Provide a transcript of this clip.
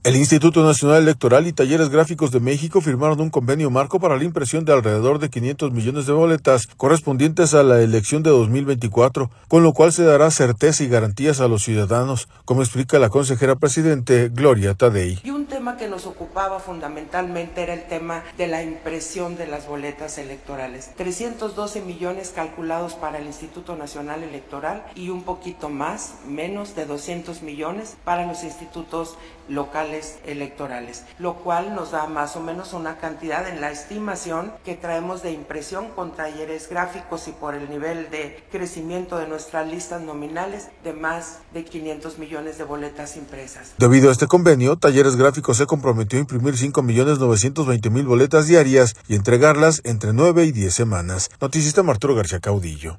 El Instituto Nacional Electoral y Talleres Gráficos de México firmaron un convenio marco para la impresión de alrededor de 500 millones de boletas correspondientes a la elección de 2024, con lo cual se dará certeza y garantías a los ciudadanos, como explica la consejera presidente Gloria Tadei. Y un tema que nos ocupaba fundamentalmente era el tema de la impresión de las boletas electorales. 312 millones calculados para el Instituto Nacional Electoral y un poquito más, menos de 200 millones para los institutos locales electorales, lo cual nos da más o menos una cantidad en la estimación que traemos de impresión con talleres gráficos y por el nivel de crecimiento de nuestras listas nominales de más de 500 millones de boletas impresas. Debido a este convenio, Talleres Gráficos se comprometió a imprimir 5.920.000 boletas diarias y entregarlas entre 9 y 10 semanas. Noticista Arturo García Caudillo.